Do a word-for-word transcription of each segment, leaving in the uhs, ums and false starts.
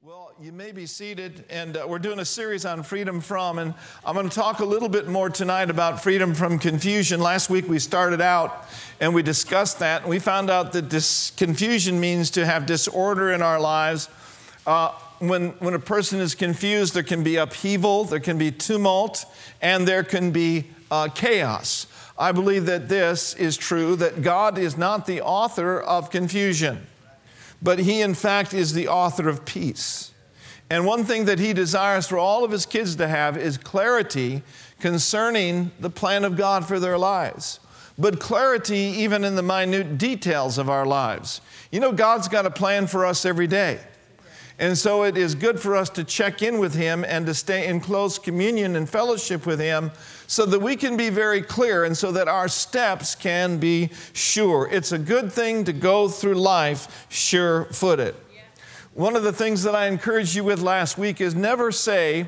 Well, you may be seated, and uh, we're doing a series on freedom from, and I'm going to talk a little bit more tonight about freedom from confusion. Last week we started out and we discussed that, and we found out that this confusion means to have disorder in our lives. Uh, when, when a person is confused, there can be upheaval, there can be tumult, and there can be uh, chaos. I believe that this is true, that God is not the author of confusion, but He, in fact, is the author of peace. And one thing that He desires for all of His kids to have is clarity concerning the plan of God for their lives, but clarity even in the minute details of our lives. You know, God's got a plan for us every day. And so it is good for us to check in with Him and to stay in close communion and fellowship with Him so that we can be very clear and so that our steps can be sure. It's a good thing to go through life sure-footed. Yeah. One of the things that I encouraged you with last week is never say,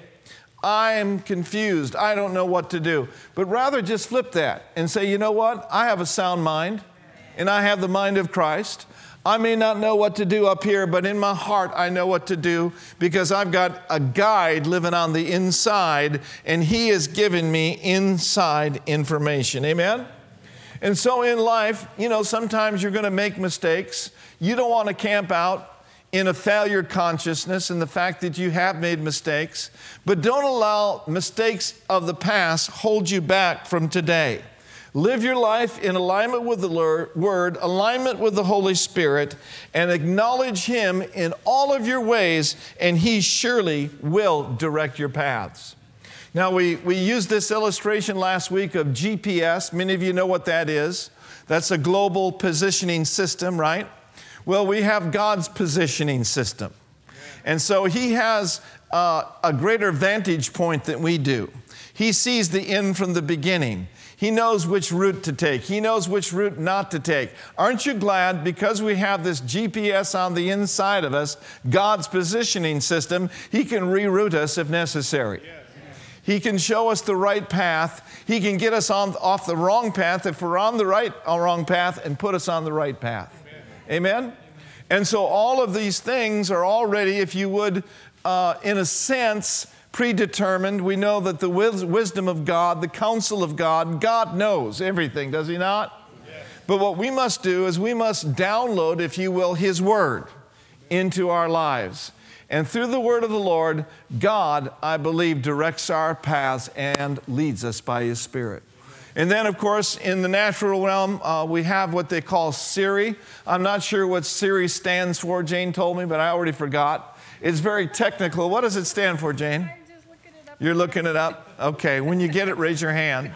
I'm confused, I don't know what to do, but rather just flip that and say, you know what? I have a sound mind and I have the mind of Christ. I may not know what to do up here, but in my heart, I know what to do because I've got a guide living on the inside, and He has given me inside information. Amen? And so in life, you know, sometimes you're going to make mistakes. You don't want to camp out in a failure consciousness and the fact that you have made mistakes, but don't allow mistakes of the past hold you back from today. Live your life in alignment with the Word, alignment with the Holy Spirit, and acknowledge Him in all of your ways, and He surely will direct your paths. Now, we, we used this illustration last week of G P S. Many of you know what that is. That's a global positioning system, right? Well, we have God's positioning system. And so He has uh, a greater vantage point than we do. He sees the end from the beginning. He knows which route to take. He knows which route not to take. Aren't you glad because we have this G P S on the inside of us, God's positioning system, He can reroute us if necessary. Yes. He can show us the right path. He can get us on, off the wrong path if we're on the right or wrong path and put us on the right path. Amen? Amen? And so all of these things are already, if you would, uh, in a sense, predetermined. We know that the wisdom of God, the counsel of God, God knows everything, does He not? Yes. But what we must do is we must download, if you will, His Word into our lives. And through the Word of the Lord, God, I believe, directs our paths and leads us by His Spirit. And then, of course, in the natural realm, uh, we have what they call Siri. I'm not sure what Siri stands for. Jane told me, but I already forgot. It's very technical. What does it stand for, Jane? You're looking it up? Okay, when you get it, raise your hand.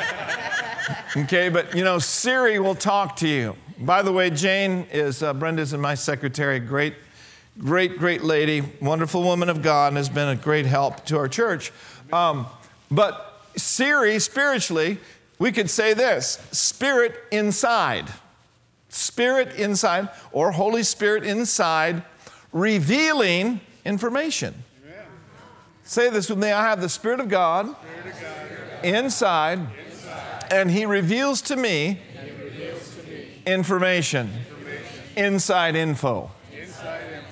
Okay, but you know, Siri will talk to you. By the way, Jane is, uh, Brenda's and my secretary, great, great, great lady, wonderful woman of God, and has been a great help to our church. Um, but Siri, spiritually, we could say this, Spirit inside. Spirit inside, or Holy Spirit inside, revealing information. Say this with me. I have the Spirit of God, Spirit of God inside, inside, and He reveals to me, reveals to me information, information, inside info. Inside info.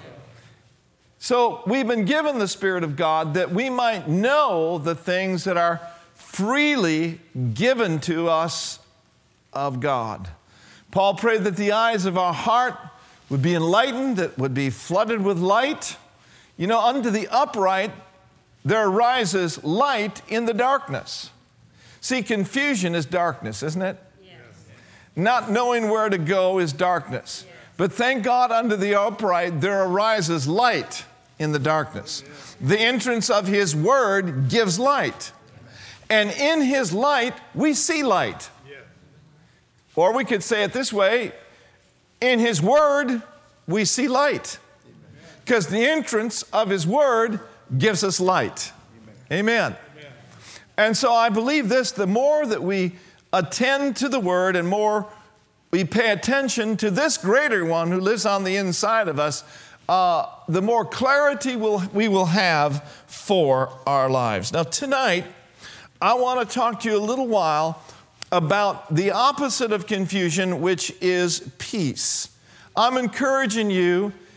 So we've been given the Spirit of God that we might know the things that are freely given to us of God. Paul prayed that the eyes of our heart would be enlightened, that would be flooded with light. You know, unto the upright there arises light in the darkness. See, confusion is darkness, isn't it? Yes. Not knowing where to go is darkness. Yes. But thank God unto the upright there arises light in the darkness. Yes. The entrance of His Word gives light. And in His light, we see light. Yes. Or we could say it this way, in His Word, we see light. Because the entrance of His Word gives us light. Amen. Amen. And so I believe this, the more that we attend to the Word and more we pay attention to this greater one who lives on the inside of us, uh, the more clarity we'll, we will have for our lives. Now tonight, I want to talk to you a little while about the opposite of confusion, which is peace. I'm encouraging you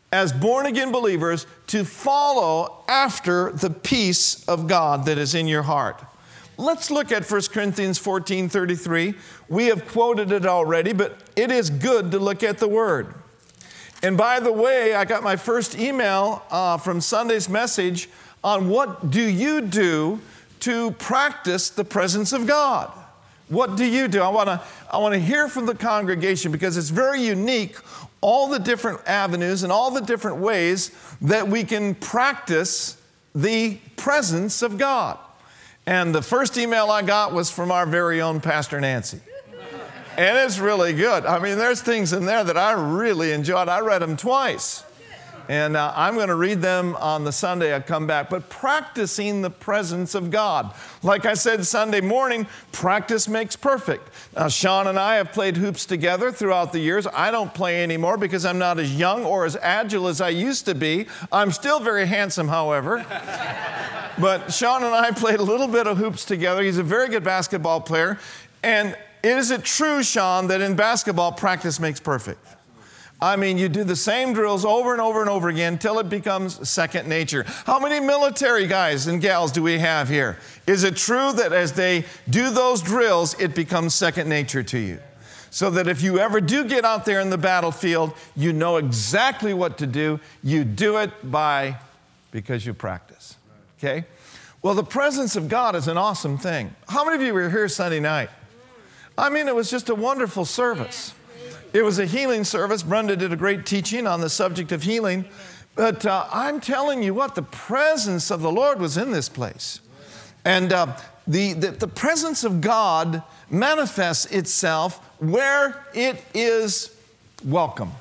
as born-again believers to follow after the peace of God that is in your heart. Let's look at First Corinthians fourteen thirty-three. We have quoted it already, but it is good to look at the Word. And by the way, I got my first email uh, from Sunday's message on what do you do to practice the presence of God. What do you do? I want to I want to hear from the congregation because it's very unique, all the different avenues and all the different ways that we can practice the presence of God. And the first email I got was from our very own Pastor Nancy. And it's really good. I mean, there's things in there that I really enjoyed. I read them twice. And uh, I'm going to read them on the Sunday I come back. But practicing the presence of God. Like I said Sunday morning, practice makes perfect. Now, Sean and I have played hoops together throughout the years. I don't play anymore because I'm not as young or as agile as I used to be. I'm still very handsome, however. But Sean and I played a little bit of hoops together. He's a very good basketball player. And is it true, Sean, that in basketball, practice makes perfect? I mean, you do the same drills over and over and over again until it becomes second nature. How many military guys and gals do we have here? Is it true that as they do those drills, it becomes second nature to you? So that if you ever do get out there in the battlefield, you know exactly what to do. You do it by, because you practice. Okay? Well, the presence of God is an awesome thing. How many of you were here Sunday night? I mean, it was just a wonderful service. It was a healing service. Brenda did a great teaching on the subject of healing. But uh, I'm telling you what, the presence of the Lord was in this place. And uh, the, the, the presence of God manifests itself where it is welcome.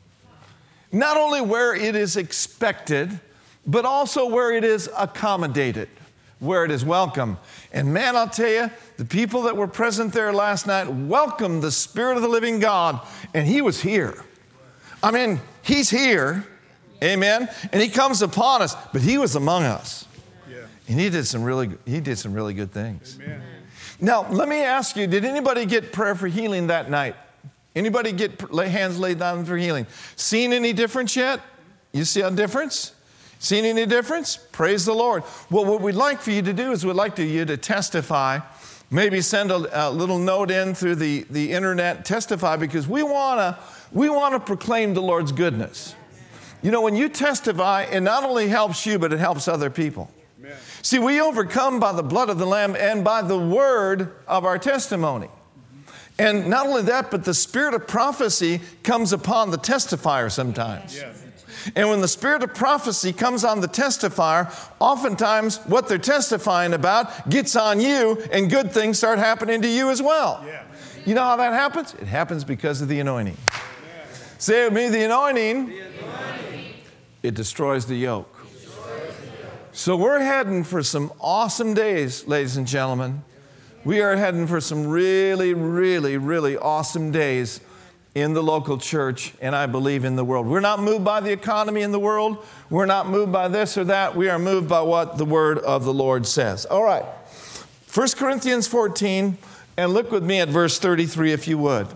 Not only where it is expected, but also where it is accommodated, where it is welcome. And man, I'll tell you, the people that were present there last night welcomed the Spirit of the living God, and He was here. I mean, He's here, amen, and He comes upon us, but He was among us. Yeah. And He did some really, He did some really good things. Amen. Now, let me ask you, did anybody get prayer for healing that night? Anybody get hands laid down for healing? Seen any difference yet? You see a difference? Seen any difference? Praise the Lord. Well, what we'd like for you to do is we'd like to, you to testify. Maybe send a, a little note in through the, the internet, testify, because we want to we want to proclaim the Lord's goodness. You know, when you testify, it not only helps you, but it helps other people. Amen. See, we overcome by the blood of the Lamb and by the word of our testimony. And not only that, but the spirit of prophecy comes upon the testifier sometimes. Yes. And when the spirit of prophecy comes on the testifier, oftentimes what they're testifying about gets on you and good things start happening to you as well. Yeah. You know how that happens? It happens because of the anointing. Yeah. Say with me, the anointing, the anointing. It destroys the yoke. Destroys the yoke. So we're heading for some awesome days, ladies and gentlemen. We are heading for some really, really, really awesome days in the local church, and I believe in the world. We're not moved by the economy in the world. We're not moved by this or that. We are moved by what the word of the Lord says. All right. First Corinthians fourteen, and look with me at verse thirty-three if you would.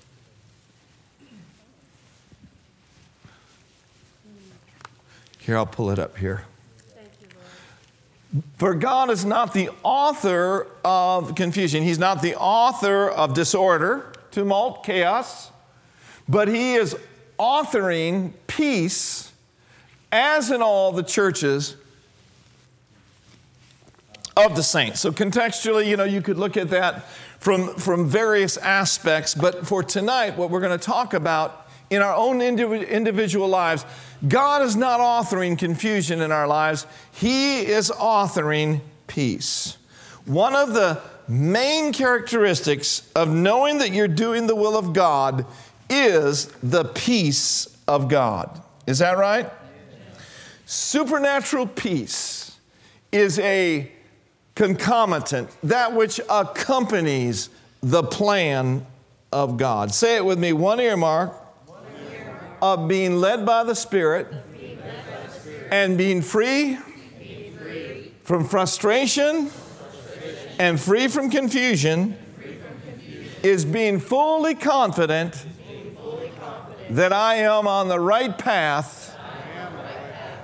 Here, I'll pull it up here. Thank you, Lord. For God is not the author of confusion. He's not the author of disorder, tumult, chaos. But He is authoring peace, as in all the churches of the saints. So contextually, you know, you could look at that from, from various aspects. But for tonight, what we're going to talk about in our own indiv- individual lives, God is not authoring confusion in our lives. He is authoring peace. One of the main characteristics of knowing that you're doing the will of God is the peace of God. Is that right? Yeah. Supernatural peace is a concomitant, that which accompanies the plan of God. Say it with me, one earmark, one earmark of being led by the Spirit, being led by the Spirit and being free, being free from frustration, frustration and free from confusion, free from confusion is being fully confident that I am on the right path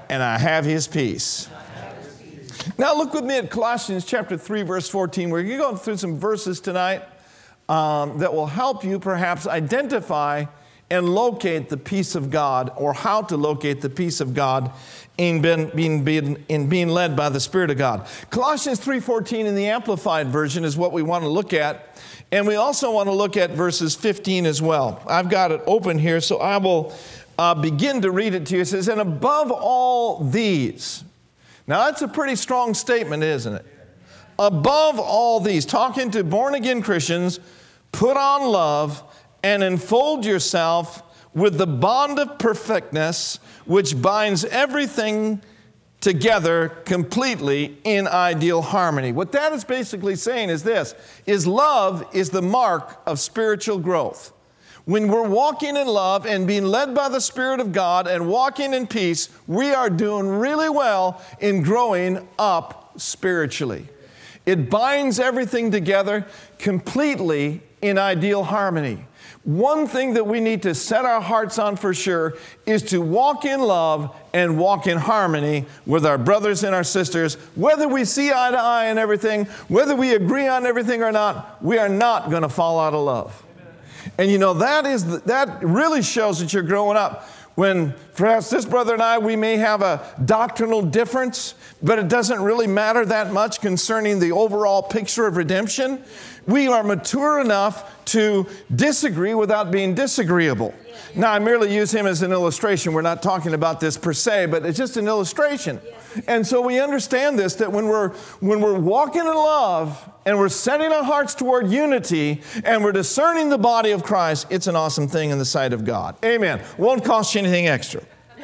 and I have his peace. Now look with me at Colossians chapter three, verse fourteen. We're going to go through some verses tonight um, that will help you perhaps identify and locate the peace of God, or how to locate the peace of God in being, being, in being led by the Spirit of God. Colossians three fourteen in the Amplified Version is what we want to look at. And we also want to look at verses fifteen as well. I've got it open here, so I will uh, begin to read it to you. It says, and above all these. Now that's a pretty strong statement, isn't it? Above all these, talking to born-again Christians, put on love and enfold yourself with the bond of perfectness, which binds everything together completely in ideal harmony. What that is basically saying is this, is love is the mark of spiritual growth. When we're walking in love and being led by the Spirit of God and walking in peace, we are doing really well in growing up spiritually. It binds everything together completely in ideal harmony. One thing that we need to set our hearts on for sure is to walk in love and walk in harmony with our brothers and our sisters. Whether we see eye to eye and everything, whether we agree on everything or not, we are not going to fall out of love. And you know, that is the, that really shows that you're growing up. When perhaps this brother and I, we may have a doctrinal difference, but it doesn't really matter that much concerning the overall picture of redemption. We are mature enough to disagree without being disagreeable. Now, I merely use him as an illustration. We're not talking about this per se, but it's just an illustration. And so we understand this, that when we're, when we're walking in love and we're setting our hearts toward unity and we're discerning the body of Christ, it's an awesome thing in the sight of God. Amen. Won't cost you anything extra.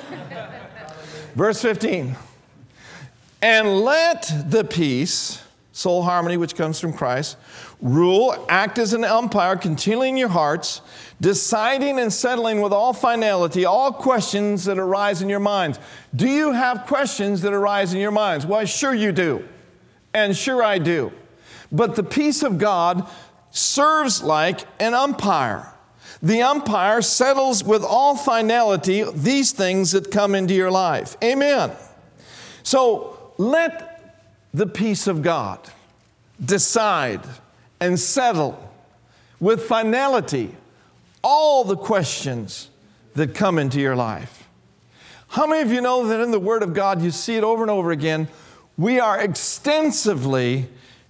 Verse fifteen. And let the peace, soul harmony, which comes from Christ, rule, act as an umpire, continually in your hearts, deciding and settling with all finality all questions that arise in your minds. Do you have questions that arise in your minds? Well, sure you do. And sure I do. But the peace of God serves like an umpire. The umpire settles with all finality these things that come into your life. Amen. So let the peace of God decide and settle with finality all the questions that come into your life. How many of you know that in the Word of God, you see it over and over again, we are extensively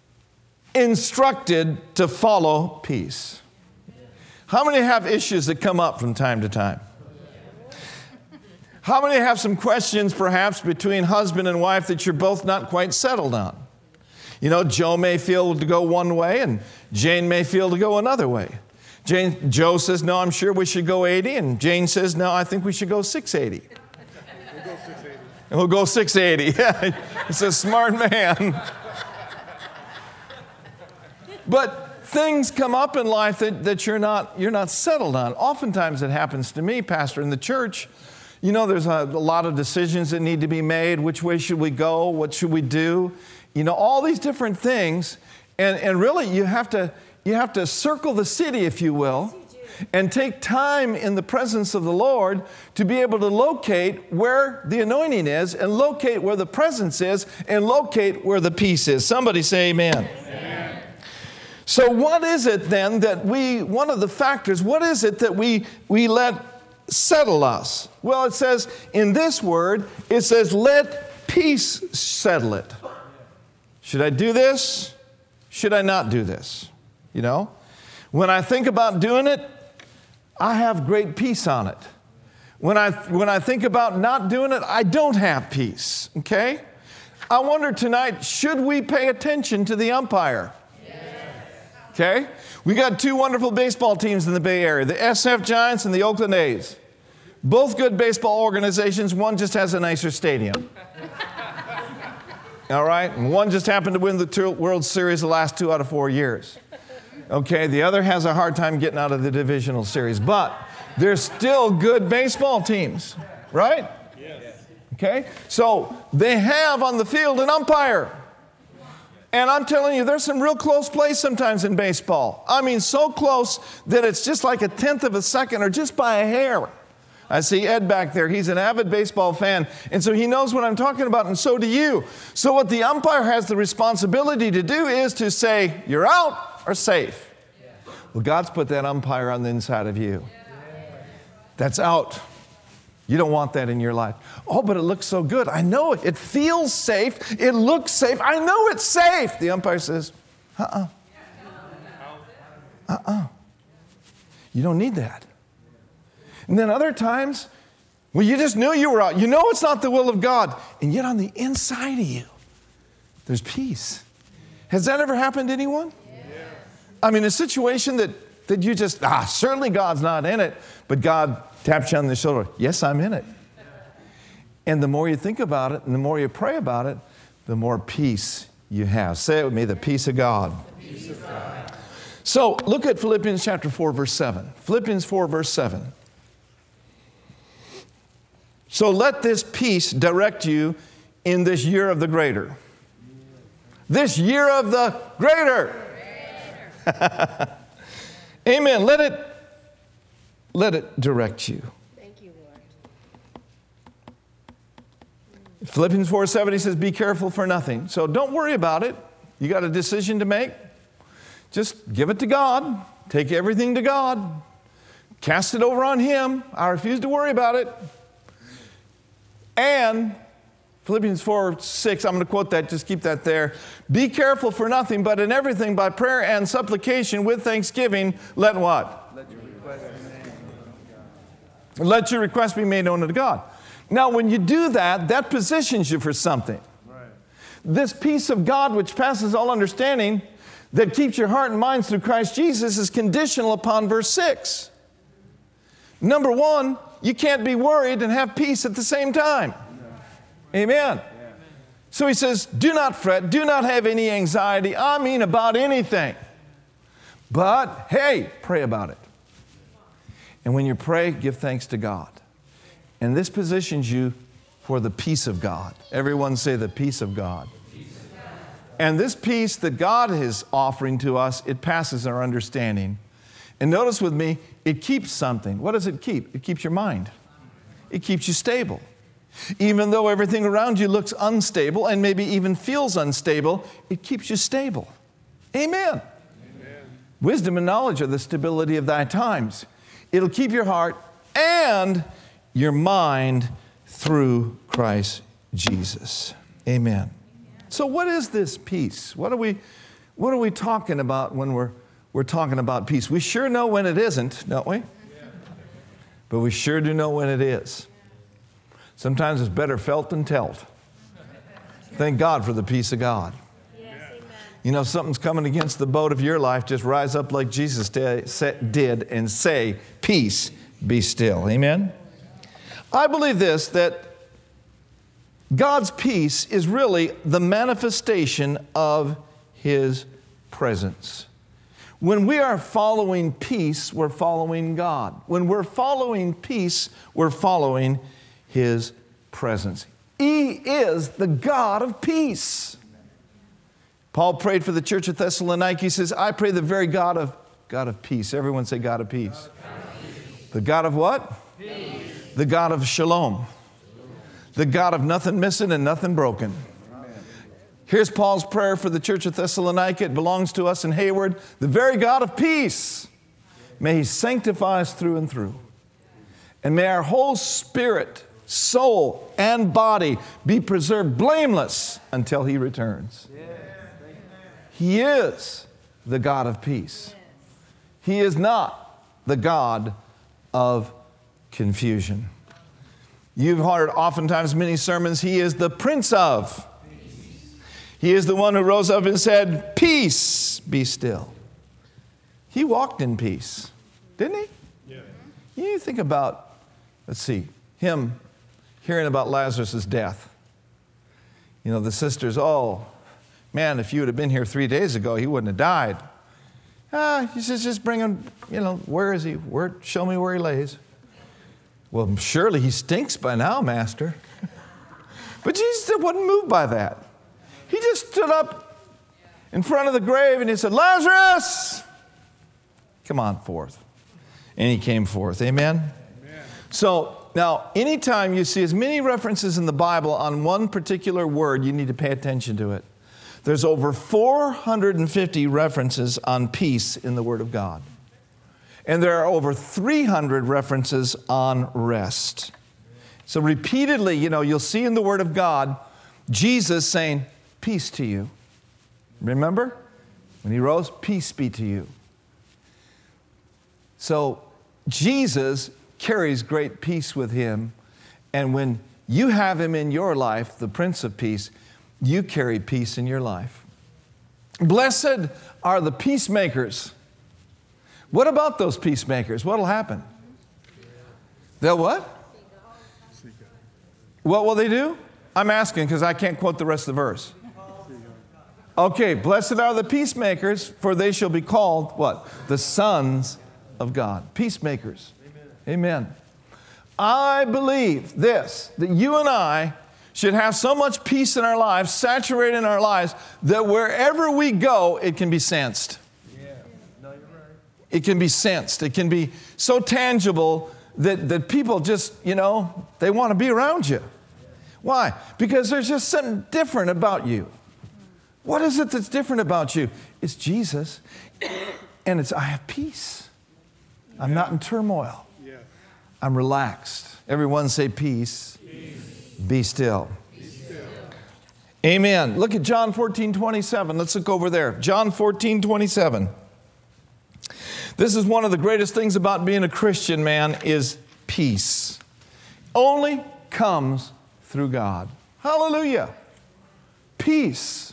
instructed to follow peace? How many have issues that come up from time to time? How many have some questions perhaps between husband and wife that you're both not quite settled on? You know, Joe may feel to go one way and Jane may feel to go another way. Jane, Joe says, no, I'm sure we should go eighty. And Jane says, no, I think we should go six eighty. We'll go six eighty. And we'll go six eighty. Yeah, it's a smart man. But things come up in life that, that you're not, you're not settled on. Oftentimes it happens to me, Pastor, in the church. You know, there's a, a lot of decisions that need to be made. Which way should we go? What should we do? You know, all these different things. And, and really, you have to, you have to circle the city, if you will, and take time in the presence of the Lord to be able to locate where the anointing is and locate where the presence is and locate where the peace is. Somebody say amen. Amen. So what is it then that we, one of the factors, what is it that we, we let settle us? Well, it says in this word, it says, let peace settle it. Should I do this? Should I not do this? You know, when I think about doing it, I have great peace on it. When I, when I think about not doing it, I don't have peace, okay? I wonder tonight, should we pay attention to the umpire? Okay? We got two wonderful baseball teams in the Bay Area, the S F Giants and the Oakland A's. Both good baseball organizations. One just has a nicer stadium. All right? And one just happened to win the World Series the last two out of four years. Okay? The other has a hard time getting out of the divisional series. But they're still good baseball teams. Right? Yes. Okay? So they have on the field an umpire. And I'm telling you, there's some real close plays sometimes in baseball. I mean, so close that it's just like a tenth of a second or just by a hair. I see Ed back there. He's an avid baseball fan, and so he knows what I'm talking about, and so do you. So what the umpire has the responsibility to do is to say, you're out or safe. Well, God's put that umpire on the inside of you. That's out. You don't want that in your life. Oh, but it looks so good. I know it. It feels safe. It looks safe. I know it's safe. The umpire says, uh-uh. Uh-uh. You don't need that. And then other times, well, you just knew you were out. You know it's not the will of God. And yet on the inside of you, there's peace. Has that ever happened to anyone? Yes. I mean, a situation that, that you just, ah, certainly God's not in it, but God taps you on the shoulder. Yes, I'm in it. And the more you think about it and the more you pray about it, the more peace you have. Say it with me, the peace of God. The peace of God. So look at Philippians chapter four, verse seven. Philippians four, verse seven. So let this peace direct you in this year of the greater. This year of the greater. Amen. Let it, let it direct you. Thank you, Lord. Philippians four seven, he says, be careful for nothing. So don't worry about it. You got a decision to make. Just give it to God. Take everything to God. Cast it over on Him. I refuse to worry about it. And Philippians four six, I'm going to quote that, just keep that there. Be careful for nothing, but in everything by prayer and supplication with thanksgiving, let what? Let your request be made known to God. Let your request be made known to God. Now, when you do that, that positions you for something. Right. This peace of God, which passes all understanding, that keeps your heart and minds through Christ Jesus, is conditional upon verse six. Number one, you can't be worried and have peace at the same time. Amen. So he says, do not fret, do not have any anxiety, I mean about anything. But, hey, pray about it. And when you pray, give thanks to God. And this positions you for the peace of God. Everyone say the peace of God. And this peace that God is offering to us, it passes our understanding. And notice with me, it keeps something. What does it keep? It keeps your mind. It keeps you stable. Even though everything around you looks unstable and maybe even feels unstable, it keeps you stable. Amen. Amen. Wisdom and knowledge are the stability of thy times. It'll keep your heart and your mind through Christ Jesus. Amen. So what is this peace? What are we, what are we talking about when we're, we're talking about peace? We sure know when it isn't, don't we? But we sure do know when it is. Sometimes it's better felt than told. Thank God for the peace of God. Yes, amen. You know, if something's coming against the boat of your life, just rise up like Jesus did and say, peace, be still. Amen? I believe this, that God's peace is really the manifestation of His presence. When we are following peace, we're following God. When we're following peace, we're following His presence. He is the God of peace. Paul prayed for the church of Thessalonica. He says, I pray the very God of God of peace. Everyone say God of peace. God of peace. The God of what? Peace. The God of shalom. The God of nothing missing and nothing broken. Amen. Here's Paul's prayer for the church of Thessalonica. It belongs to us in Hayward. The very God of peace. May He sanctify us through and through. And may our whole spirit, soul, and body be preserved blameless until He returns. He is the God of peace. He is not the God of confusion. You've heard oftentimes many sermons, He is the Prince of. He is the one who rose up and said, peace, be still. He walked in peace, didn't He? Yeah. You think about, let's see, Him hearing about Lazarus' death. You know, the sisters, oh, man, if you would have been here three days ago, he wouldn't have died. Ah, He says, just bring him, you know, where is he? Where, show me where he lays. Well, surely he stinks by now, Master. But Jesus wasn't moved by that. He just stood up in front of the grave and He said, Lazarus, come on forth. And he came forth. Amen? Amen. So Now, anytime you see as many references in the Bible on one particular word, you need to pay attention to it. There's over four hundred fifty references on peace in the Word of God. And there are over three hundred references on rest. So repeatedly, you know, you'll see in the Word of God, Jesus saying, peace to you. Remember? When He rose, peace be to you. So Jesus carries great peace with Him. And when you have Him in your life, the Prince of Peace, you carry peace in your life. Blessed are the peacemakers. What about those peacemakers? What will happen? They'll what? What will they do? I'm asking because I can't quote the rest of the verse. Okay, blessed are the peacemakers, for they shall be called what? The sons of God. Peacemakers. Amen. Amen. I believe this, that you and I should have so much peace in our lives, saturated in our lives, that wherever we go, it can be sensed. Yeah. No, you're right. It can be sensed. It can be so tangible that, that people just, you know, they want to be around you. Why? Because there's just something different about you. What is it that's different about you? It's Jesus. And it's, I have peace. I'm not in turmoil. I'm relaxed. Everyone say peace. Peace. Be still. Be still. Amen. Look at John fourteen twenty-seven. Let's look over there. John fourteen twenty-seven. This is one of the greatest things about being a Christian, man, is peace. Only comes through God. Hallelujah. Peace.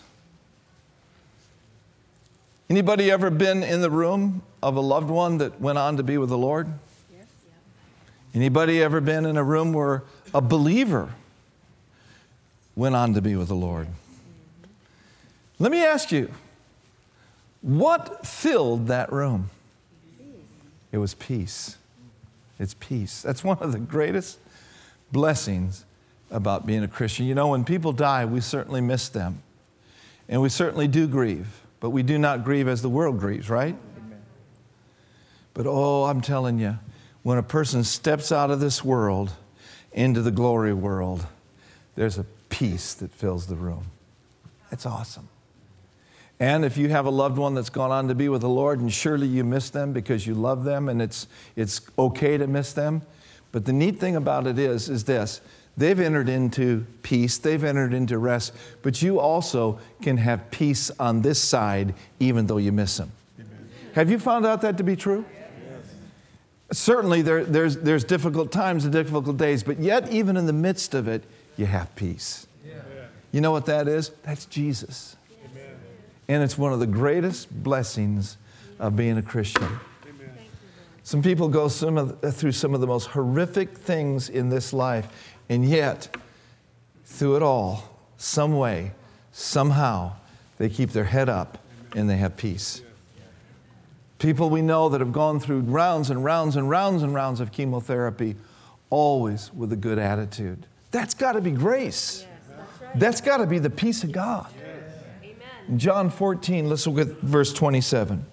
Anybody ever been in the room of a loved one that went on to be with the Lord? Yes. Anybody ever been in a room where a believer went on to be with the Lord? Mm-hmm. Let me ask you, what filled that room? Peace. It was peace. It's peace. That's one of the greatest blessings about being a Christian. You know, when people die, we certainly miss them. And we certainly do grieve. But we do not grieve as the world grieves, right? Amen. But oh, I'm telling you, when a person steps out of this world into the glory world, there's a peace that fills the room. It's awesome. And if you have a loved one that's gone on to be with the Lord, and surely you miss them because you love them, and it's it's okay to miss them. But the neat thing about it is, is this. They've entered into peace. They've entered into rest. But you also can have peace on this side, even though you miss them. Amen. Have you found out that to be true? Yes. Certainly, there, there's, there's difficult times and difficult days, but yet, even in the midst of it, you have peace. Yeah. You know what that is? That's Jesus. Amen. And it's one of the greatest blessings of being a Christian. Amen. Some people go some of, through some of the most horrific things in this life. And yet, through it all, some way, somehow, they keep their head up and they have peace. People we know that have gone through rounds and rounds and rounds and rounds of chemotherapy, always with a good attitude. That's got to be grace. Yes, that's right. That's got to be the peace of God. Yes. Amen. John fourteen, let's look at verse twenty-seven.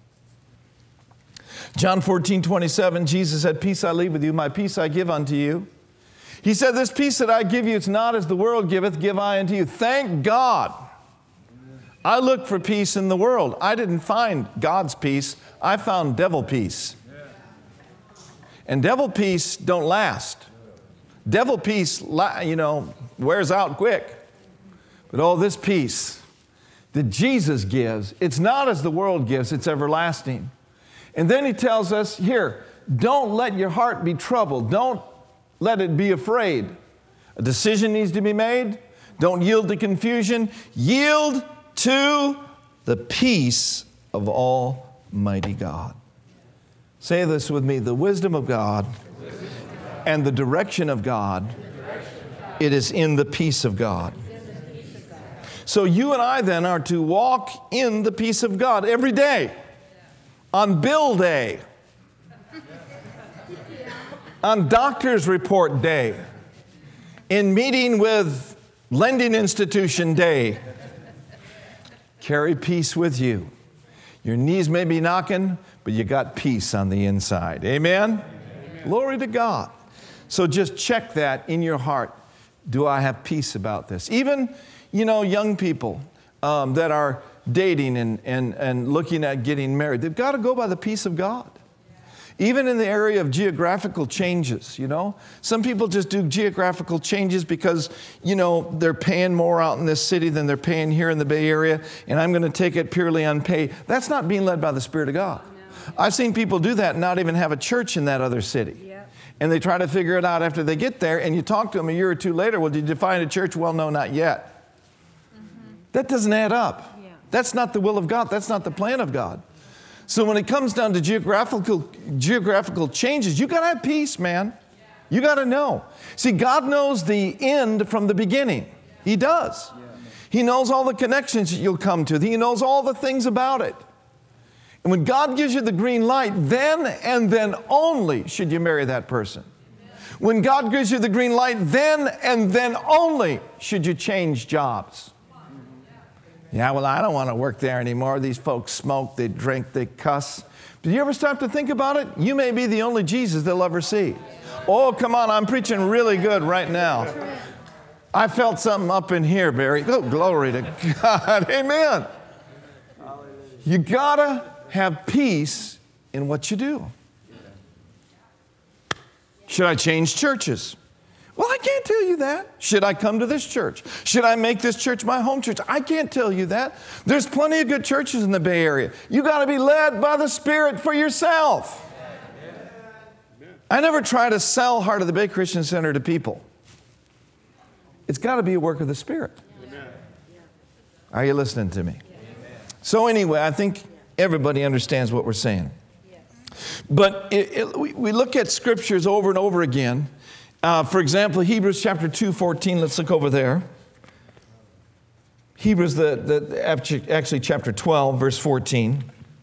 John fourteen, twenty-seven, Jesus said, peace I leave with you, my peace I give unto you. He said, this peace that I give you, it's not as the world giveth, give I unto you. Thank God. I looked for peace in the world. I didn't find God's peace. I found devil peace. And devil peace don't last. Devil peace, you know, wears out quick. But oh, this peace that Jesus gives, it's not as the world gives, it's everlasting. And then he tells us, here, don't let your heart be troubled. Don't let it be afraid. A decision needs to be made. Don't yield to confusion. Yield to the peace of Almighty God. Say this with me. The wisdom of God and the direction of God, it is in the peace of God. So you and I then are to walk in the peace of God every day. On bill day. On doctor's report day, in meeting with lending institution day, carry peace with you. Your knees may be knocking, but you got peace on the inside. Amen? Amen. Glory to God. So just check that in your heart. Do I have peace about this? Even, you know, young people um, that are dating and, and, and looking at getting married, they've got to go by the peace of God. Even in the area of geographical changes, you know. Some people just do geographical changes because, you know, they're paying more out in this city than they're paying here in the Bay Area, and I'm going to take it purely on pay. That's not being led by the Spirit of God. No. I've seen people do that and not even have a church in that other city. Yep. And they try to figure it out after they get there, and you talk to them a year or two later, well, did you find a church? Well, no, not yet. Mm-hmm. That doesn't add up. Yeah. That's not the will of God. That's not the plan of God. So when it comes down to geographical geographical changes, you got to have peace, man. You got to know. See, God knows the end from the beginning. He does. He knows all the connections that you'll come to. He knows all the things about it. And when God gives you the green light, then and then only should you marry that person. When God gives you the green light, then and then only should you change jobs. Yeah, well, I don't want to work there anymore. These folks smoke, they drink, they cuss. Did you ever stop to think about it? You may be the only Jesus they'll ever see. Oh, come on, I'm preaching really good right now. I felt something up in here, Barry. Oh, glory to God. Amen. You gotta have peace in what you do. Should I change churches? Well, I can't tell you that. Should I come to this church? Should I make this church my home church? I can't tell you that. There's plenty of good churches in the Bay Area. You got to be led by the Spirit for yourself. I never try to sell Heart of the Bay Christian Center to people. It's got to be a work of the Spirit. Are you listening to me? So anyway, I think everybody understands what we're saying. But it, it, we, we look at scriptures over and over again. Uh, for example, Hebrews chapter two, fourteen, let's look over there. Hebrews, the, the actually chapter twelve, verse fourteen.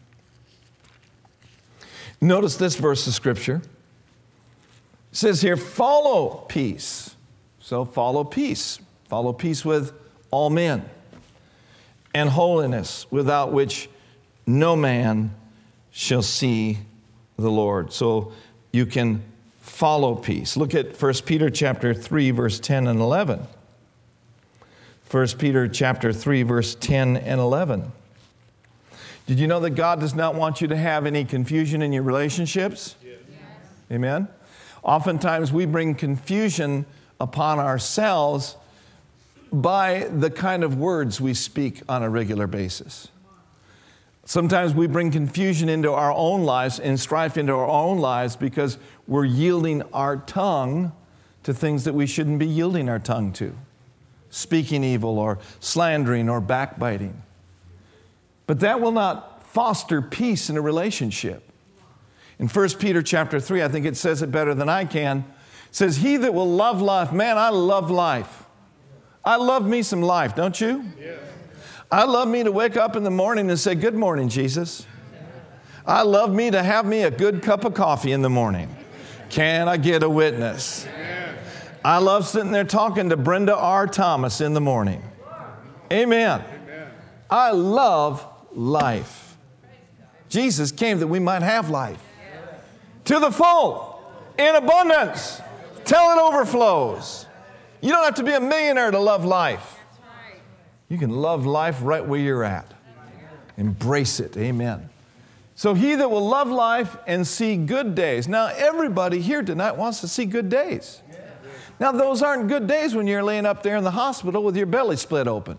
Notice this verse of Scripture. It says here, follow peace. So follow peace. Follow peace with all men. And holiness, without which no man shall see the Lord. So you can follow peace. Look at First Peter chapter three, verse ten and eleven. First Peter chapter three, verse ten and eleven. Did you know that God does not want you to have any confusion in your relationships? Yes. Amen? Oftentimes we bring confusion upon ourselves by the kind of words we speak on a regular basis. Sometimes we bring confusion into our own lives and strife into our own lives because we're yielding our tongue to things that we shouldn't be yielding our tongue to. Speaking evil or slandering or backbiting. But that will not foster peace in a relationship. In First Peter chapter three, I think it says it better than I can. It says, he that will love life. Man, I love life. I love me some life, don't you? Yes. I love me to wake up in the morning and say, good morning, Jesus. I love me to have me a good cup of coffee in the morning. Can I get a witness? I love sitting there talking to Brenda R. Thomas in the morning. Amen. I love life. Jesus came that we might have life. To the full, in abundance, till it overflows. You don't have to be a millionaire to love life. You can love life right where you're at. Embrace it. Amen. So he that will love life and see good days. Now, everybody here tonight wants to see good days. Now, those aren't good days when you're laying up there in the hospital with your belly split open.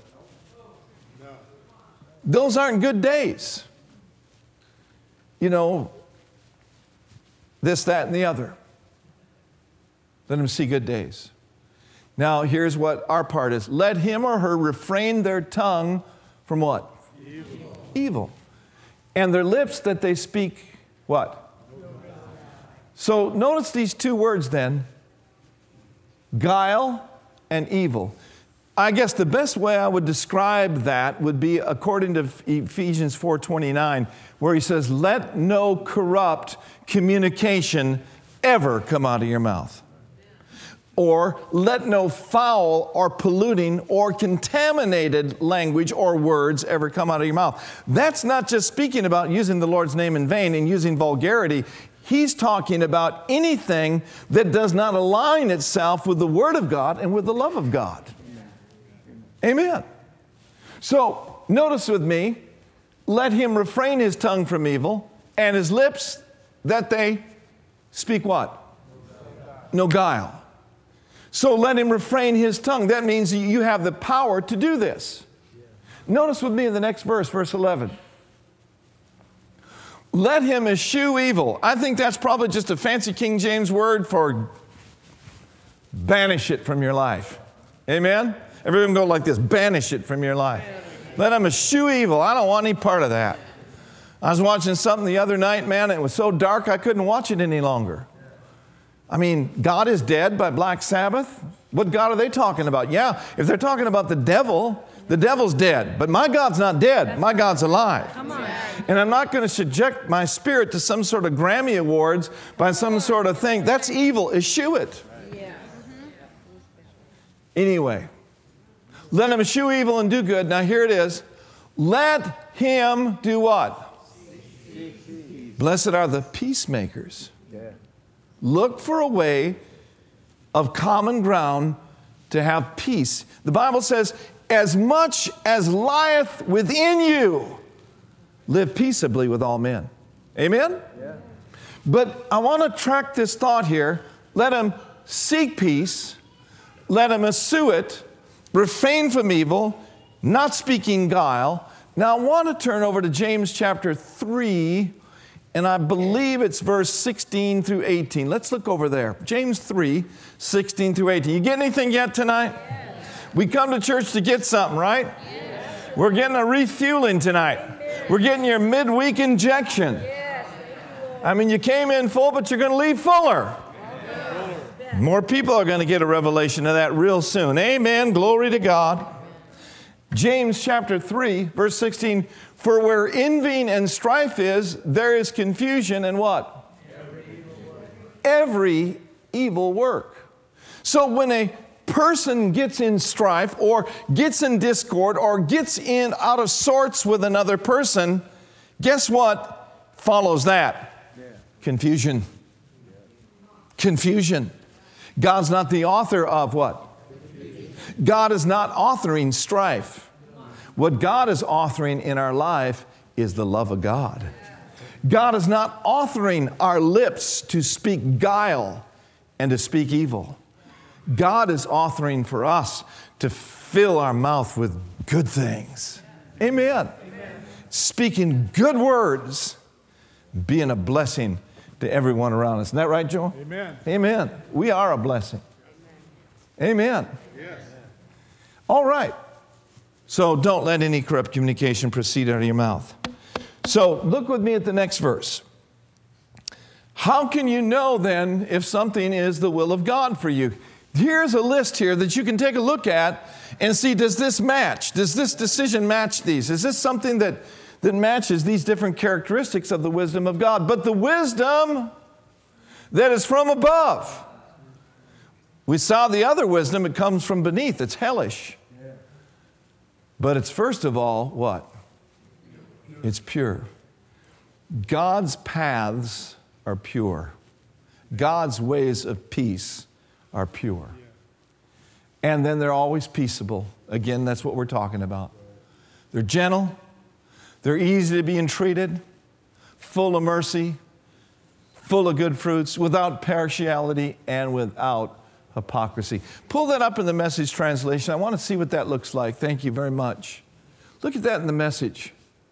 Those aren't good days. You know, this, that, and the other. Let them see good days. Now, here's what our part is. Let him or her refrain their tongue from what? Evil. Evil. And their lips that they speak what? So notice these two words then. Guile and evil. I guess the best way I would describe that would be according to Ephesians four twenty-nine, where he says, let no corrupt communication ever come out of your mouth. Or let no foul or polluting or contaminated language or words ever come out of your mouth. That's not just speaking about using the Lord's name in vain and using vulgarity. he's talking about anything that does not align itself with the Word of God and with the love of God. Amen. So notice with me, let him refrain his tongue from evil and his lips that they speak what? No guile. So let him refrain his tongue. That means you have the power to do this. Notice with me in the next verse, verse eleven. Let him eschew evil. I think that's probably just a fancy King James word for banish it from your life. Amen? Everyone go like this, banish it from your life. Let him eschew evil. I don't want any part of that. I was watching something the other night, man, and it was so dark I couldn't watch it any longer. I mean, God is Dead by Black Sabbath. What God are they talking about? Yeah, if they're talking about the devil, the devil's dead. But my God's not dead. My God's alive. Come on. And I'm not going to subject my spirit to some sort of Grammy Awards by some sort of thing. That's evil. Eschew it. Yeah. Anyway, let him eschew evil and do good. Now here it is. Let him do what? Blessed are the peacemakers. Look for a way of common ground to have peace. The Bible says, as much as lieth within you, live peaceably with all men. Amen? Yeah. But I want to track this thought here. Let him seek peace. Let him eschew it. Refrain from evil. Not speaking guile. Now I want to turn over to James chapter three. And I believe it's verse sixteen through eighteen. Let's look over there. James three, sixteen through eighteen. You get anything yet tonight? Yes. We come to church to get something, right? Yes. We're getting a refueling tonight. Amen. We're getting your midweek injection. Yes. I mean, you came in full, but you're going to leave fuller. Yes. More people are going to get a revelation of that real soon. Amen. Glory to God. James chapter three, verse sixteen. For where envy and strife is, there is confusion and what? Every evil work. Every evil work. So when a person gets in strife or gets in discord or gets in out of sorts with another person, guess what follows that? Yeah. Confusion. Yeah. Confusion. God's not the author of what? Confusion. God is not authoring strife. What God is authoring in our life is the love of God. God is not authoring our lips to speak guile and to speak evil. God is authoring for us to fill our mouth with good things. Amen. Amen. Speaking good words, being a blessing to everyone around us. Isn't that right, Joe? Amen. Amen. We are a blessing. Amen. Yes. All right. So don't let any corrupt communication proceed out of your mouth. So look with me at the next verse. How can you know then if something is the will of God for you? Here's a list here that you can take a look at and see, does this match? Does this decision match these? Is this something that, that matches these different characteristics of the wisdom of God? But the wisdom that is from above. We saw the other wisdom, it comes from beneath. It's hellish. But it's first of all, what? It's pure. God's paths are pure. God's ways of peace are pure. And then they're always peaceable. Again, that's what we're talking about. They're gentle. They're easy to be entreated, full of mercy, full of good fruits, without partiality and without hypocrisy. Pull that up in the Message translation. I want to see what that looks like. Thank you very much. Look at that in the Message.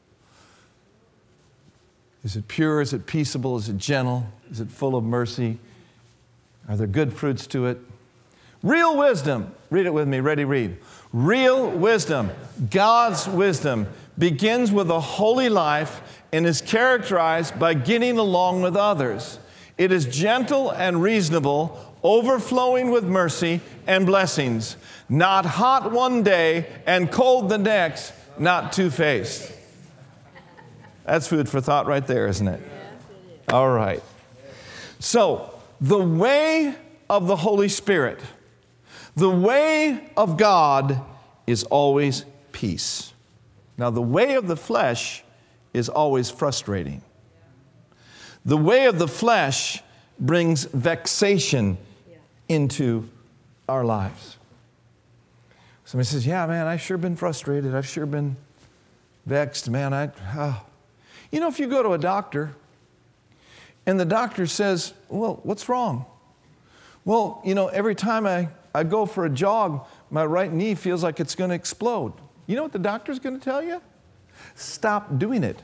Is it pure? Is it peaceable? Is it gentle? Is it full of mercy? Are there good fruits to it? Real wisdom. Read it with me. Ready, read. Real wisdom, God's wisdom, begins with a holy life and is characterized by getting along with others. It is gentle and reasonable, overflowing with mercy and blessings, not hot one day and cold the next, not two-faced. That's food for thought right there, isn't it? All right. So, the way of the Holy Spirit, the way of God is always peace. Now, the way of the flesh is always frustrating. The way of the flesh brings vexation into our lives. Somebody says, yeah, man, I've sure been frustrated. I've sure been vexed, man. I, oh. You know, if you go to a doctor and the doctor says, well, what's wrong? Well, you know, every time I, I go for a jog, my right knee feels like it's going to explode. You know what the doctor's going to tell you? Stop doing it.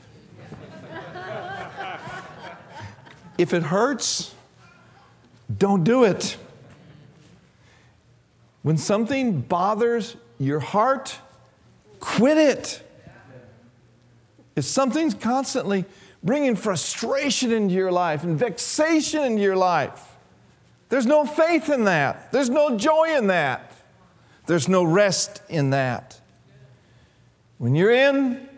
If it hurts, don't do it. When something bothers your heart, quit it. If something's constantly bringing frustration into your life and vexation into your life, there's no faith in that. There's no joy in that. There's no rest in that. When you're in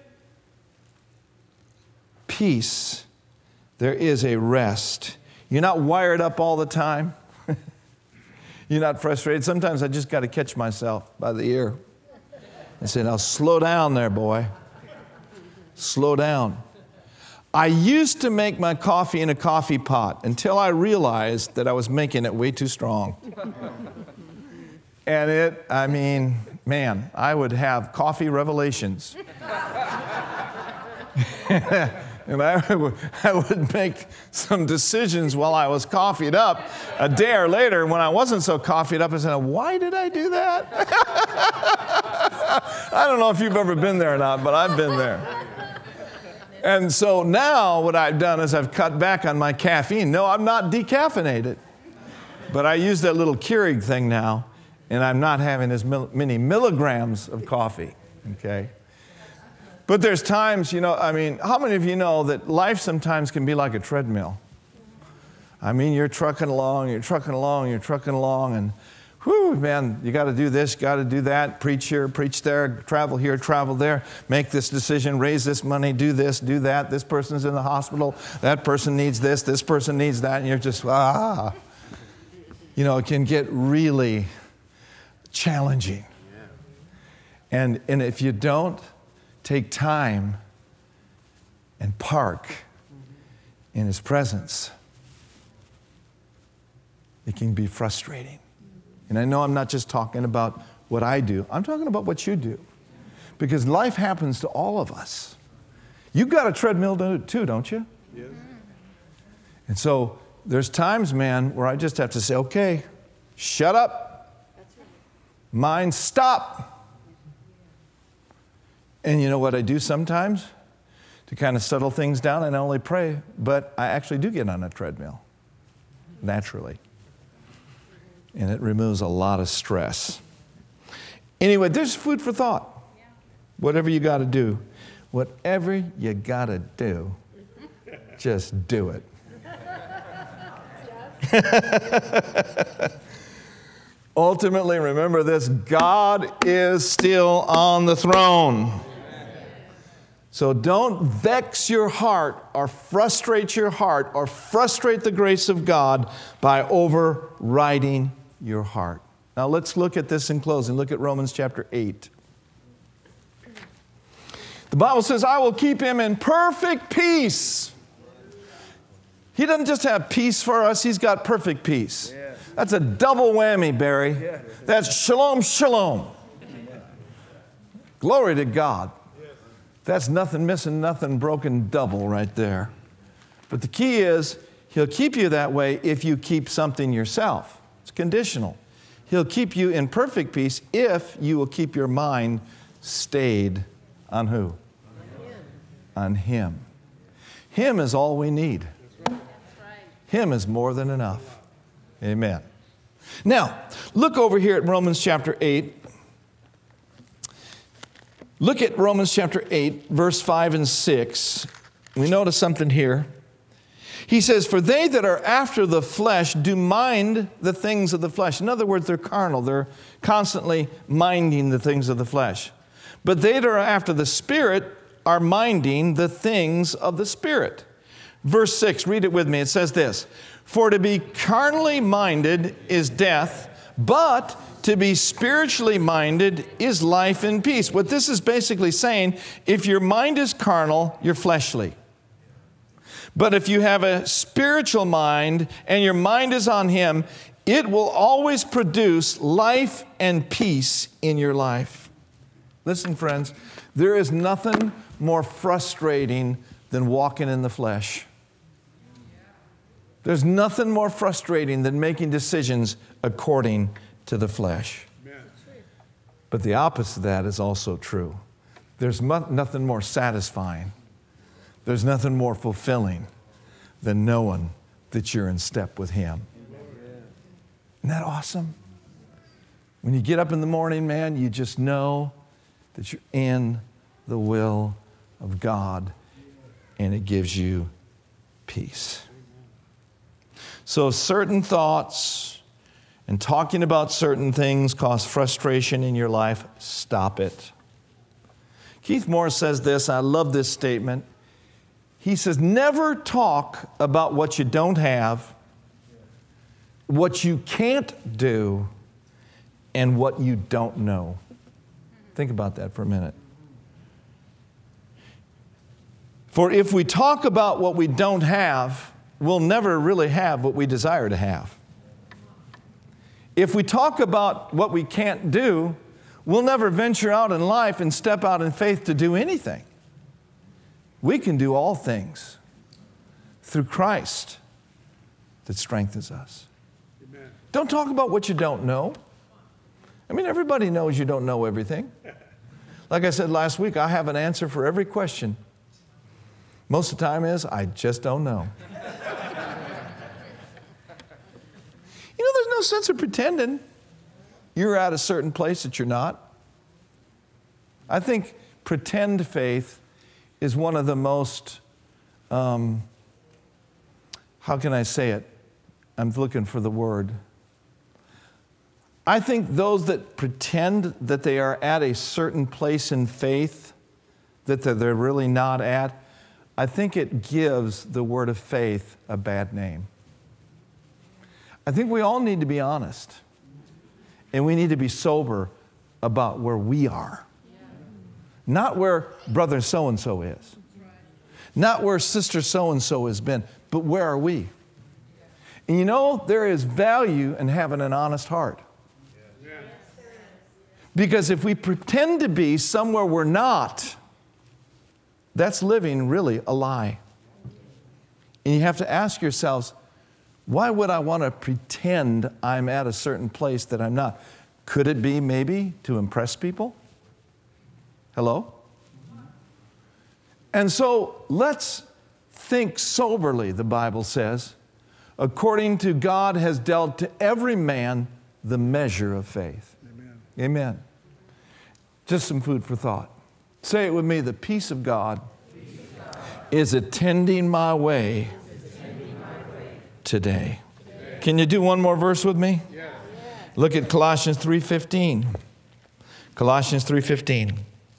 peace, there is a rest. You're not wired up all the time. You're not frustrated. Sometimes I just got to catch myself by the ear and say, now slow down there, boy. Slow down. I used to make my coffee in a coffee pot until I realized that I was making it way too strong. And it, I mean, man, I would have coffee revelations. And I would, I would make some decisions while I was coffeeed up. A day or later, when I wasn't so coffeeed up, I said, why did I do that? I don't know if you've ever been there or not, but I've been there. And so now what I've done is I've cut back on my caffeine. No, I'm not decaffeinated. But I use that little Keurig thing now, and I'm not having as many milligrams of coffee, okay? But there's times, you know, I mean, how many of you know that life sometimes can be like a treadmill? I mean, you're trucking along, you're trucking along, you're trucking along, and whew, man, you got to do this, you got to do that, preach here, preach there, travel here, travel there, make this decision, raise this money, do this, do that. This person's in the hospital, that person needs this, this person needs that, and you're just, ah. You know, it can get really challenging. And, and if you don't take time and park in His presence, it can be frustrating. And I know I'm not just talking about what I do. I'm talking about what you do. Because life happens to all of us. You've got a treadmill too, don't you? Yes. And so there's times, man, where I just have to say, okay, shut up. Mind, stop. And you know what I do sometimes? To kind of settle things down, I not only pray, but I actually do get on a treadmill, naturally. And it removes a lot of stress. Anyway, there's food for thought. Whatever you got to do, whatever you got to do, just do it. Ultimately, remember this, God is still on the throne. So don't vex your heart or frustrate your heart or frustrate the grace of God by overriding your heart. Now let's look at this in closing. Look at Romans chapter eight. The Bible says, I will keep him in perfect peace. He doesn't just have peace for us, He's got perfect peace. That's a double whammy, Barry. That's shalom, shalom. Glory to God. That's nothing missing, nothing broken, double right there. But the key is, He'll keep you that way if you keep something yourself. It's conditional. He'll keep you in perfect peace if you will keep your mind stayed on who? On Him. On Him. Him is all we need. That's right. Him is more than enough. Amen. Now, look over here at Romans chapter eight. Look at Romans chapter eight, verse five and six. We notice something here. He says, for they that are after the flesh do mind the things of the flesh. In other words, they're carnal. They're constantly minding the things of the flesh. But they that are after the Spirit are minding the things of the Spirit. Verse six, read it with me. It says this, for to be carnally minded is death, but to be spiritually minded is life and peace. What this is basically saying, if your mind is carnal, you're fleshly. But if you have a spiritual mind and your mind is on Him, it will always produce life and peace in your life. Listen, friends, there is nothing more frustrating than walking in the flesh. There's nothing more frustrating than making decisions according to the flesh. But the opposite of that is also true. There's mo- nothing more satisfying. There's nothing more fulfilling than knowing that you're in step with Him. Isn't that awesome? When you get up in the morning, man, you just know that you're in the will of God, and it gives you peace. So certain thoughts and talking about certain things cause frustration in your life. Stop it. Keith Moore says this, I love this statement. He says, never talk about what you don't have, what you can't do, and what you don't know. Think about that for a minute. For if we talk about what we don't have, we'll never really have what we desire to have. If we talk about what we can't do, we'll never venture out in life and step out in faith to do anything. We can do all things through Christ that strengthens us. Amen. Don't talk about what you don't know. I mean, everybody knows you don't know everything. Like I said last week, I have an answer for every question. Most of the time is, I just don't know. You know, there's no sense of pretending you're at a certain place that you're not. I think pretend faith is one of the most, um, how can I say it? I'm looking for the word. I think those that pretend that they are at a certain place in faith that they're really not at, I think it gives the word of faith a bad name. I think we all need to be honest. And we need to be sober about where we are. Not where brother so-and-so is. Not where sister so-and-so has been, but where are we? And you know, there is value in having an honest heart. Because if we pretend to be somewhere we're not, that's living really a lie. And you have to ask yourselves, why would I want to pretend I'm at a certain place that I'm not? Could it be maybe to impress people? Hello? And so let's think soberly, the Bible says, according to God has dealt to every man the measure of faith. Amen. Amen. Just some food for thought. Say it with me, the peace of God, peace of God is attending my way, attending my way today. today. Can you do one more verse with me? Yeah. Look at Colossians three fifteen. Colossians three fifteen.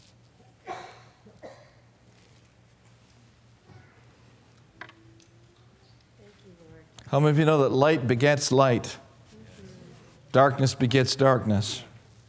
How many of you know that light begets light? Darkness begets darkness.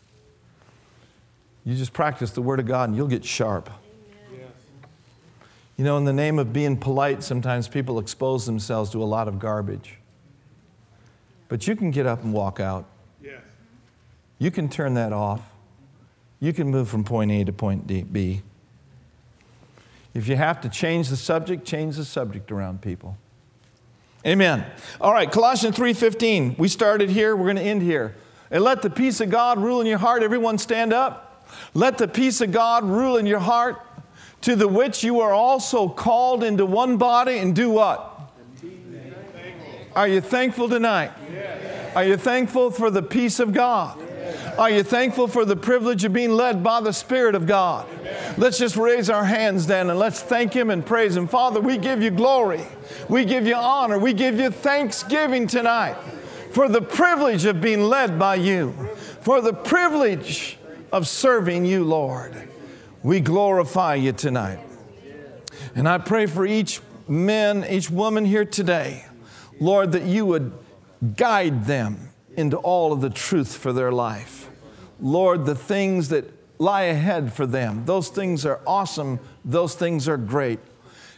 You just practice the Word of God and you'll get sharp. Amen. You know, in the name of being polite, sometimes people expose themselves to a lot of garbage. But you can get up and walk out. Yes. You can turn that off. You can move from point A to point D, B. If you have to change the subject, change the subject around people. Amen. All right, Colossians three fifteen. We started here. We're going to end here. And let the peace of God rule in your heart. Everyone stand up. Let the peace of God rule in your heart, to the which you are also called into one body, and do what? Are you thankful tonight? Yes. Are you thankful for the peace of God? Yes. Are you thankful for the privilege of being led by the Spirit of God? Amen. Let's just raise our hands then and let's thank Him and praise Him. Father, we give you glory. We give you honor. We give you thanksgiving tonight for the privilege of being led by you, for the privilege of serving you, Lord. We glorify you tonight. And I pray for each man, each woman here today, Lord, that you would guide them into all of the truth for their life. Lord, the things that lie ahead for them, those things are awesome. Those things are great.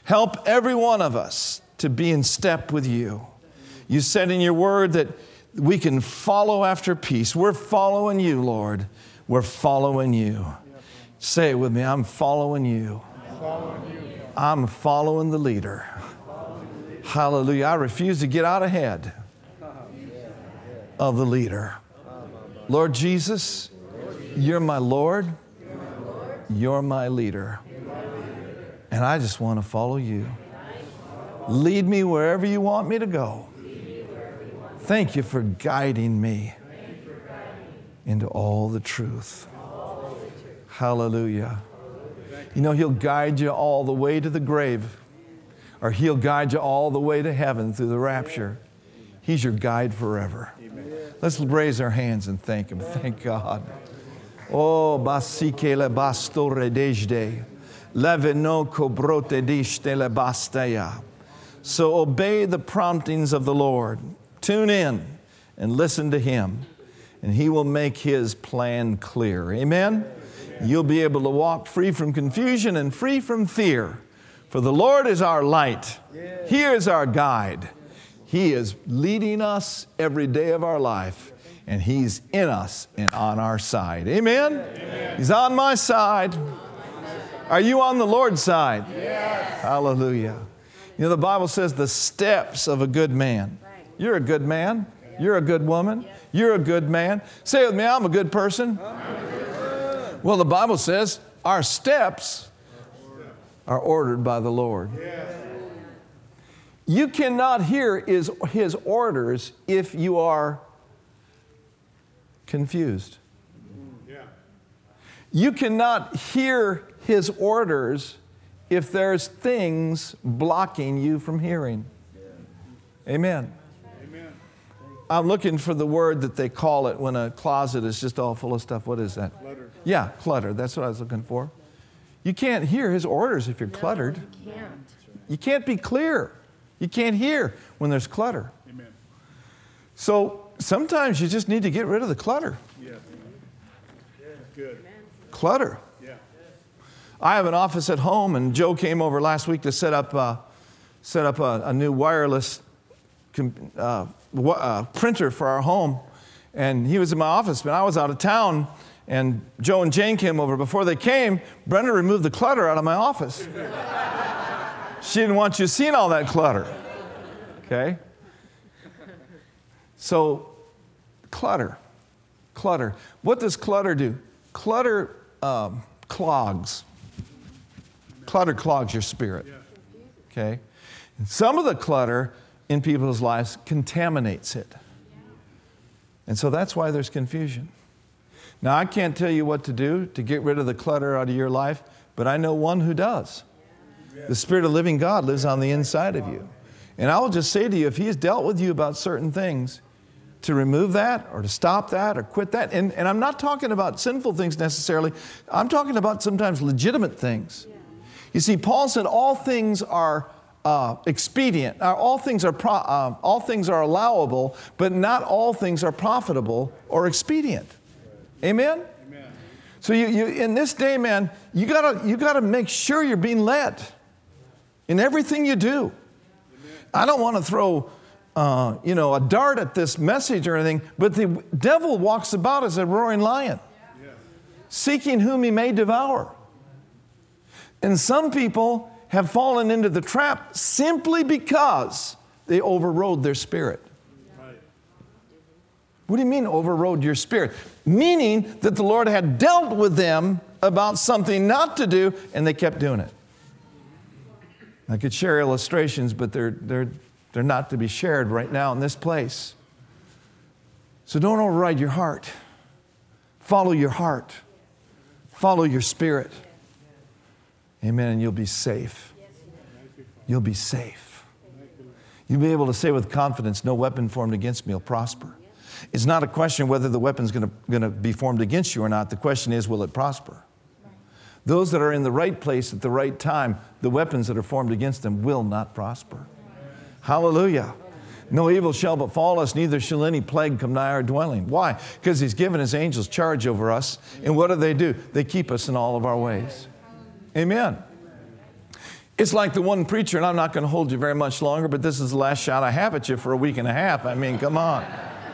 Help every one of us to be in step with you. You said in your word that we can follow after peace. We're following you, Lord. We're following you. Say it with me. I'm following you. I'm following the leader. Hallelujah. I refuse to get out ahead of the leader. Lord Jesus, you're my Lord. You're my leader. And I just want to follow you. Lead me wherever you want me to go. Thank you for guiding me into all the truth. Hallelujah. You know, He'll guide you all the way to the grave, or He'll guide you all the way to heaven through the rapture. He's your guide forever. Let's raise our hands and thank Him. Thank God. Oh, basike le bastore dejde. Leveno kobrote dishte le bastaya. So obey the promptings of the Lord. Tune in and listen to Him, and He will make His plan clear. Amen? You'll be able to walk free from confusion and free from fear. For the Lord is our light. He is our guide. He is leading us every day of our life, and He's in us and on our side. Amen? Amen. He's on my side. Are you on the Lord's side? Yes. Hallelujah. You know, the Bible says the steps of a good man. You're a good man. You're a good woman. You're a good man. Say it with me, I'm a good person. I'm a good person. Well, the Bible says our steps are ordered by the Lord. You cannot hear his, his orders if you are confused. You cannot hear His orders if there's things blocking you from hearing. Amen. Amen. I'm looking for the word that they call it when a closet is just all full of stuff. What is that? Clutter. Yeah, clutter. That's what I was looking for. You can't hear His orders if you're no, cluttered. You can't. You can't be clear. You can't hear when there's clutter. Amen. So sometimes you just need to get rid of the clutter. Yeah. Yeah. Good. Clutter. Yeah. I have an office at home, and Joe came over last week to set up uh, set up a, a new wireless uh, uh, printer for our home. And he was in my office, but I was out of town, and Joe and Jane came over. Before they came, Brenda removed the clutter out of my office. She didn't want you seeing all that clutter. Okay? So, clutter. Clutter. What does clutter do? Clutter um, clogs. Clutter clogs your spirit. Okay? And some of the clutter in people's lives contaminates it. And so that's why there's confusion. Now, I can't tell you what to do to get rid of the clutter out of your life, but I know one who does. The Spirit of the living God lives on the inside of you. And I will just say to you, if He has dealt with you about certain things, to remove that or to stop that or quit that. And, and I'm not talking about sinful things necessarily. I'm talking about sometimes legitimate things. You see, Paul said all things are uh, expedient. Uh, all things are pro- uh, all things are allowable, but not all things are profitable or expedient. Amen? Amen. So you, you in this day, man, you gotta you gotta make sure you're being led in everything you do. Amen. I don't want to throw uh, you know a dart at this message or anything, but the devil walks about as a roaring lion, yeah. seeking whom he may devour. And some people have fallen into the trap simply because they overrode their spirit. Right. What do you mean overrode your spirit? Meaning that the Lord had dealt with them about something not to do, and they kept doing it. I could share illustrations, but they're, they're, they're not to be shared right now in this place. So don't override your heart. Follow your heart. Follow your spirit. Amen, and you'll be safe. You'll be safe. You'll be able to say with confidence, no weapon formed against me will prosper. It's not a question whether the weapon's going to, going to be formed against you or not. The question is, will it prosper? Those that are in the right place at the right time, the weapons that are formed against them will not prosper. Hallelujah. No evil shall befall us, neither shall any plague come nigh our dwelling. Why? Because He's given His angels charge over us. And what do they do? They keep us in all of our ways. Amen. It's like the one preacher, and I'm not going to hold you very much longer, but this is the last shot I have at you for a week and a half. I mean, come on.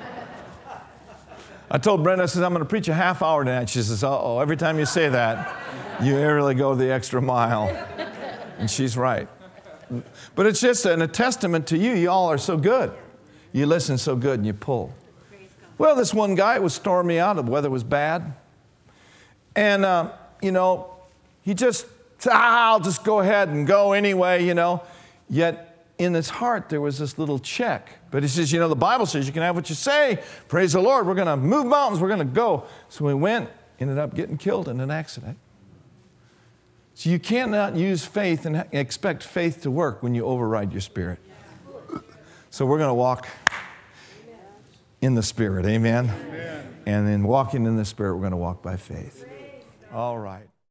I told Brenda, I said, I'm going to preach a half hour tonight. She says, uh-oh, every time you say that, you really go the extra mile. And she's right. But it's just an, a testament to you. You all are so good. You listen so good and you pull. Well, this one guy, it was stormy out. The weather was bad. And, uh, you know, he just said, ah, I'll just go ahead and go anyway, you know. Yet in his heart, there was this little check. But he says, you know, the Bible says you can have what you say. Praise the Lord. We're going to move mountains. We're going to go. So we went, ended up getting killed in an accident. So you cannot use faith and expect faith to work when you override your spirit. So we're going to walk in the Spirit. Amen? Amen. And in walking in the Spirit, we're going to walk by faith. All right.